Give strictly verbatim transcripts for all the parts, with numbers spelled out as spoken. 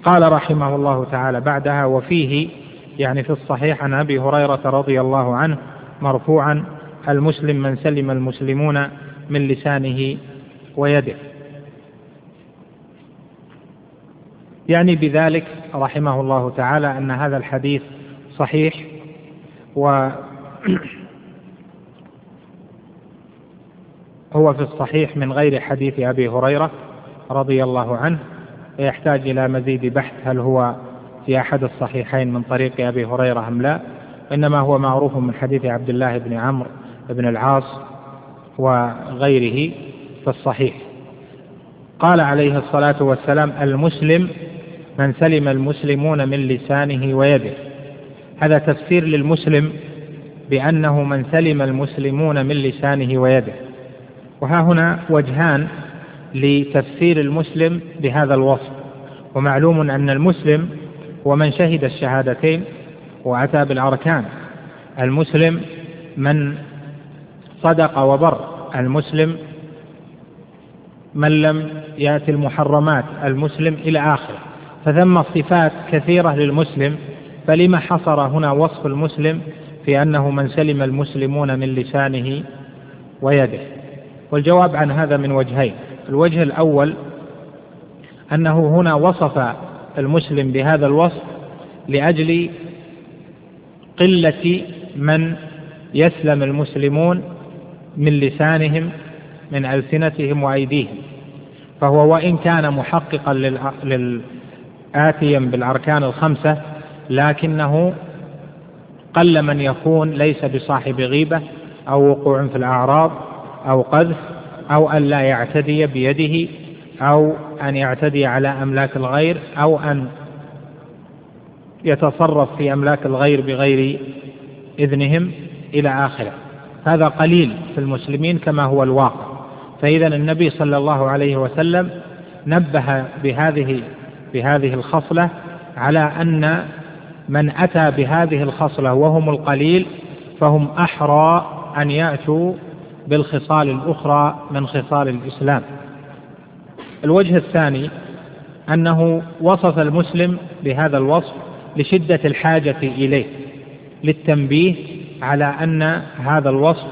قال رحمه الله تعالى بعدها: وفيه يعني في الصحيح عن أبي هريرة رضي الله عنه مرفوعا: المسلم من سلم المسلمون من لسانه ويده. يعني بذلك رحمه الله تعالى أن هذا الحديث صحيح، وهو في الصحيح من غير حديث أبي هريرة رضي الله عنه، ويحتاج إلى مزيد بحث هل هو في أحد الصحيحين من طريق أبي هريرة أم لا، إنما هو معروف من حديث عبد الله بن عمرو بن العاص وغيره في الصحيح. قال عليه الصلاة والسلام: المسلم من سلم المسلمون من لسانه ويده. هذا تفسير للمسلم بأنه من سلم المسلمون من لسانه ويده. وها هنا وجهان لتفسير المسلم بهذا الوصف. ومعلوم أن المسلم هو من شهد الشهادتين وأتى بالأركان. المسلم من صدق وبر. المسلم من لم يأتي المحرمات. المسلم إلى آخره. فثم صفات كثيرة للمسلم، فلما حصر هنا وصف المسلم في أنه من سلم المسلمون من لسانه ويده؟ والجواب عن هذا من وجهين. الوجه الأول أنه هنا وصف المسلم بهذا الوصف لأجل قلة من يسلم المسلمون من لسانهم من ألسنتهم وأيديهم، فهو وإن كان محققا للآتيا بالأركان الخمسة، لكنه قل من يكون ليس بصاحب غيبة أو وقوع في الأعراض أو قذف أو أن لا يعتدي بيده أو أن يعتدي على أملاك الغير أو أن يتصرف في أملاك الغير بغير إذنهم إلى آخره. هذا قليل في المسلمين كما هو الواقع. فإذا النبي صلى الله عليه وسلم نبه بهذه بهذه الخصلة على أن من أتى بهذه الخصلة وهم القليل فهم أحرى أن يأتوا بالخصال الأخرى من خصال الإسلام. الوجه الثاني أنه وصف المسلم بهذا الوصف لشدة الحاجة إليه، للتنبيه على أن هذا الوصف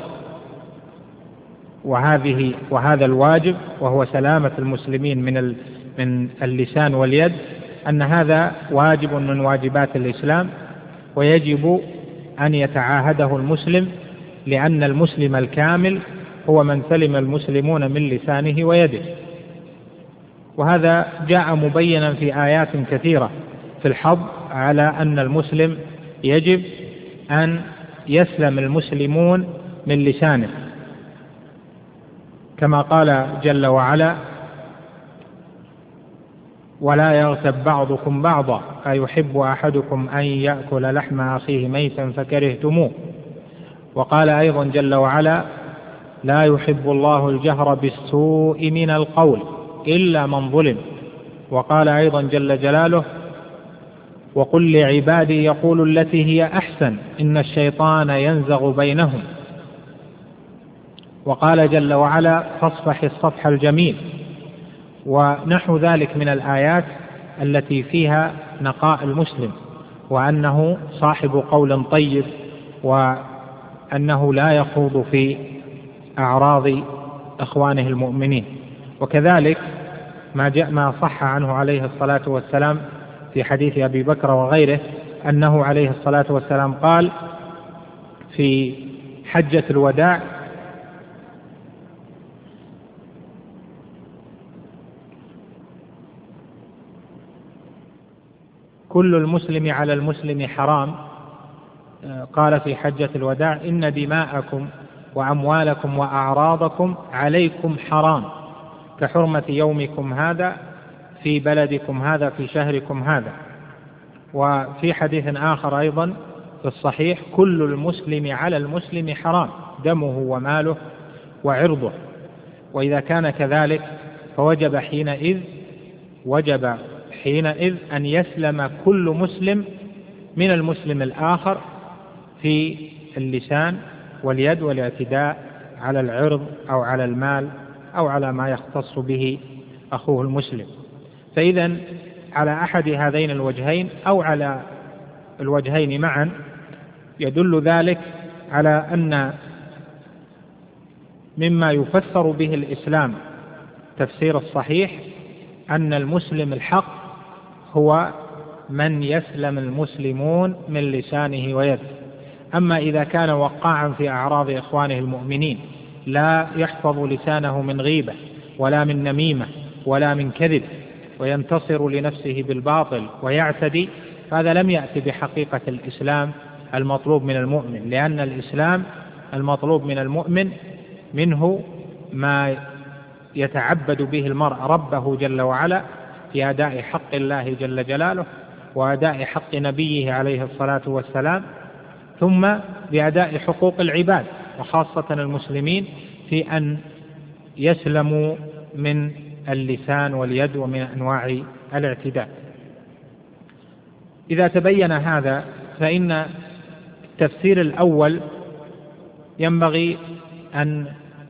وهذه وهذا الواجب وهو سلامة المسلمين من من اللسان واليد، أن هذا واجب من واجبات الإسلام، ويجب أن يتعاهده المسلم، لأن المسلم الكامل هو من سلم المسلمون من لسانه ويده. وهذا جاء مبينا في آيات كثيرة في الحض على أن المسلم يجب أن يسلم المسلمون من لسانه، كما قال جل وعلا: ولا يغتب بعضكم بعضا أيحب أحدكم أن يأكل لحم أخيه ميتا فكرهتموه. وقال أيضا جل وعلا: لا يحب الله الجهر بالسوء من القول إلا من ظلم. وقال أيضا جل جلاله: وقل لعبادي يقولوا التي هي أحسن إن الشيطان ينزغ بينهم. وقال جل وعلا: فاصفح الصفح الجميل. ونحو ذلك من الآيات التي فيها نقاء المسلم، وأنه صاحب قول طيب، وأنه لا يخوض في أعراض إخوانه المؤمنين. وكذلك ما جاء ما صح عنه عليه الصلاة والسلام في حديث أبي بكر وغيره أنه عليه الصلاة والسلام قال في حجة الوداع: كل المسلم على المسلم حرام. قال في حجة الوداع: إن دماءكم وأموالكم وأعراضكم عليكم حرام كحرمة يومكم هذا في بلدكم هذا في شهركم هذا. وفي حديث آخر أيضا في الصحيح: كل المسلم على المسلم حرام دمه وماله وعرضه. وإذا كان كذلك فوجب حينئذ وجب حينئذ أن يسلم كل مسلم من المسلم الآخر في اللسان واليد والاعتداء على العرض أو على المال أو على ما يختص به أخوه المسلم. فإذا على أحد هذين الوجهين أو على الوجهين معا، يدل ذلك على أن مما يفسر به الإسلام تفسير الصحيح أن المسلم الحق هو من يسلم المسلمون من لسانه ويده. أما إذا كان وقاعا في أعراض إخوانه المؤمنين لا يحفظ لسانه من غيبة ولا من نميمة ولا من كذب وينتصر لنفسه بالباطل ويعتدي، فهذا لم يأتي بحقيقة الإسلام المطلوب من المؤمن، لأن الإسلام المطلوب من المؤمن منه ما يتعبد به المرء ربه جل وعلا في أداء حق الله جل جلاله وأداء حق نبيه عليه الصلاة والسلام، ثم بأداء حقوق العباد وخاصة المسلمين في أن يسلموا من اللسان واليد ومن أنواع الاعتداء. إذا تبين هذا فإن التفسير الأول ينبغي أن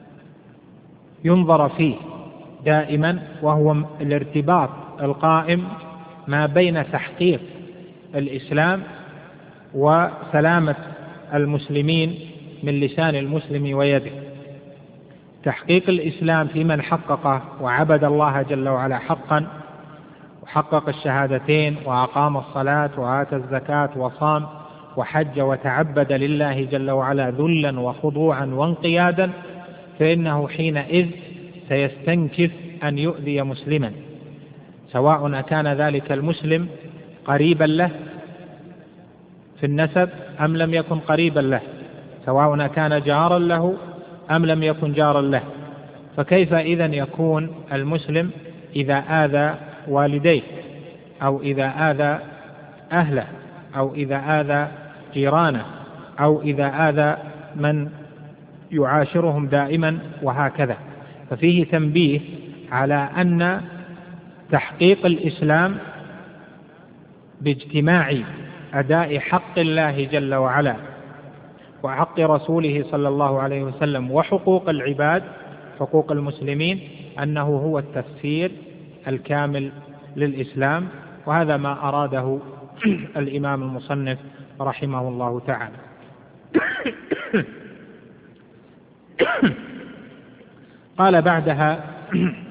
ينظر فيه دائما، وهو الارتباط القائم ما بين تحقيق الإسلام وسلامة المسلمين من لسان المسلم ويده. تحقيق الإسلام في من حققه وعبد الله جل وعلا حقا وحقق الشهادتين وأقام الصلاة وآتى الزكاة وصام وحج وتعبد لله جل وعلا ذلا وخضوعا وانقيادا، فإنه حينئذ سيستنكف أن يؤذي مسلما، سواء كان ذلك المسلم قريبا له في النسب أم لم يكن قريبا له، سواء كان جارا له أم لم يكن جارا له. فكيف إذن يكون المسلم إذا آذى والديه أو إذا آذى أهله أو إذا آذى جيرانه أو إذا آذى من يعاشرهم دائما وهكذا؟ ففيه تنبيه على أن تحقيق الإسلام باجتماع أداء حق الله جل وعلا وحق رسوله صلى الله عليه وسلم وحقوق العباد حقوق المسلمين أنه هو التفسير الكامل للإسلام، وهذا ما أراده الإمام المصنف رحمه الله تعالى. قال بعدها